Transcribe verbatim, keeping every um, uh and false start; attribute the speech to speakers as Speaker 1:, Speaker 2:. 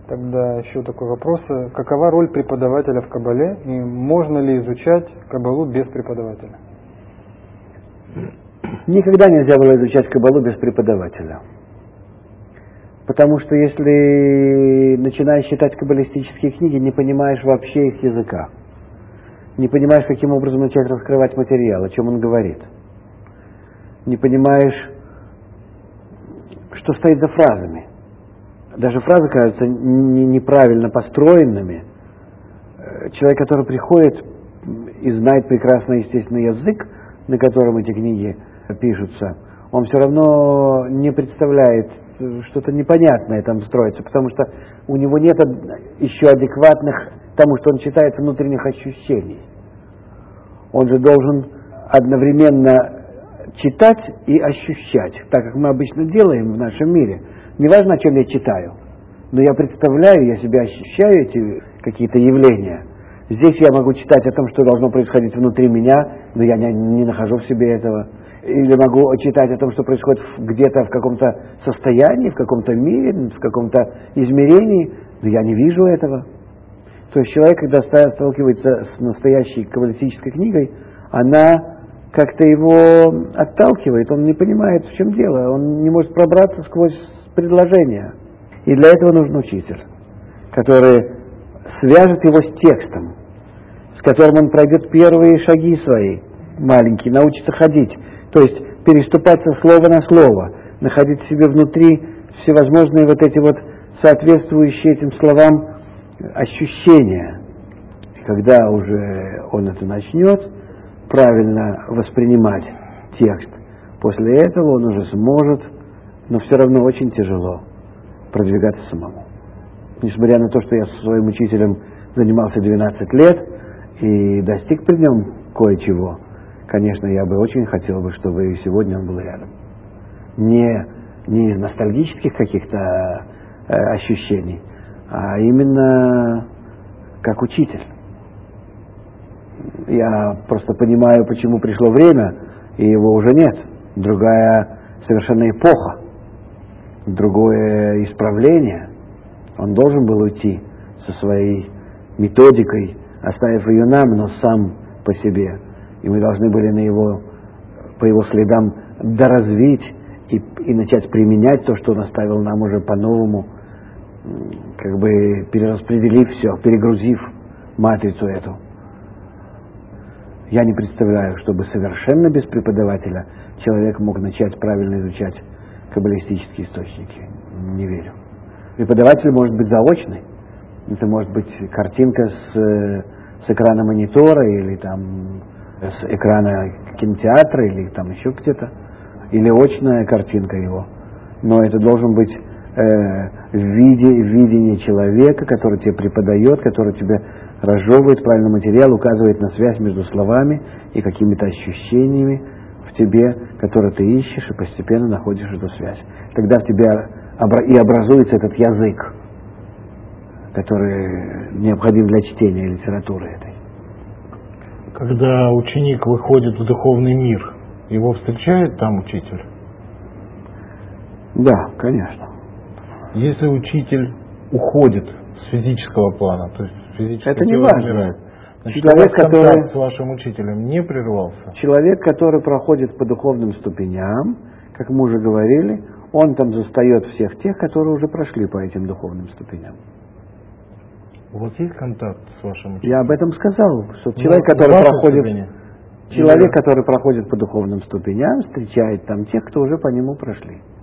Speaker 1: Тогда еще такой вопрос. Какова роль преподавателя в Каббале и можно ли изучать Каббалу без преподавателя?
Speaker 2: Никогда нельзя было изучать Каббалу без преподавателя. Потому что если начинаешь читать каббалистические книги, не понимаешь вообще их языка. Не понимаешь, каким образом начать раскрывать материал, о чем он говорит. Не понимаешь, что стоит за фразами. Даже фразы кажутся неправильно построенными. Человек, который приходит и знает прекрасно естественный язык, на котором эти книги пишутся, он все равно не представляет, что-то непонятное там строится, потому что у него нет еще адекватных тому, что он читает, внутренних ощущений. Он же должен одновременно читать и ощущать, так как мы обычно делаем в нашем мире. Неважно, о чем я читаю, но я представляю, я себя ощущаю эти какие-то явления. Здесь я могу читать о том, что должно происходить внутри меня, но я не, не нахожу в себе этого. Или могу читать о том, что происходит где-то в каком-то состоянии, в каком-то мире, в каком-то измерении, но я не вижу этого. То есть человек, когда сталкивается с настоящей каббалистической книгой, она как-то его отталкивает, он не понимает, в чем дело, он не может пробраться сквозь предложения. И для этого нужен учитель, который свяжет его с текстом, с которым он пройдет первые шаги свои, маленькие, научится ходить, то есть переступать со слова на слово, находить в себе внутри всевозможные вот эти вот соответствующие этим словам ощущения. И когда уже он это начнет правильно воспринимать текст, после этого он уже сможет, но все равно очень тяжело продвигаться самому. Несмотря на то, что я со своим учителем занимался двенадцать лет и достиг при нем кое-чего, конечно, я бы очень хотел бы, чтобы и сегодня он был рядом. Не, не из ностальгических каких-то э, ощущений, а именно как учитель. Я просто понимаю, почему пришло время, и его уже нет. Другая совершенно эпоха, другое исправление. Он должен был уйти со своей методикой, оставив ее нам, но сам по себе. И мы должны были на его, по его следам доразвить и, и начать применять то, что он оставил нам уже по-новому, как бы перераспределив все, перегрузив матрицу эту. Я не представляю, чтобы совершенно без преподавателя человек мог начать правильно изучать каббалистические источники. Не верю. Преподаватель может быть заочный. Это может быть картинка с, с экрана монитора или там с экрана кинотеатра или там еще где-то. Или очная картинка его. Но это должен быть э, в виде, видение человека, который тебе преподает, который тебе разжевывает правильный материал, указывает на связь между словами и какими-то ощущениями в тебе, которые ты ищешь, и постепенно находишь эту связь. Тогда в тебе и образуется этот язык, который необходим для чтения литературы этой.
Speaker 3: Когда ученик выходит в духовный мир, его встречает там учитель?
Speaker 2: Да, конечно.
Speaker 3: Если учитель уходит с физического плана, то есть физическое
Speaker 2: это не
Speaker 3: тело
Speaker 2: важно.
Speaker 3: умирает, значит,
Speaker 2: человек,
Speaker 3: у вас контакт
Speaker 2: который,
Speaker 3: с вашим учителем не прервался?
Speaker 2: Человек, который проходит по духовным ступеням, как мы уже говорили, он там застает всех тех, которые уже прошли по этим духовным ступеням.
Speaker 3: У вас есть контакт с вашим учителем?
Speaker 2: Я об этом сказал, что
Speaker 3: Но
Speaker 2: человек, который проходит,
Speaker 3: ступени?
Speaker 2: человек, который проходит по духовным ступеням, встречает там тех, кто уже по нему прошли.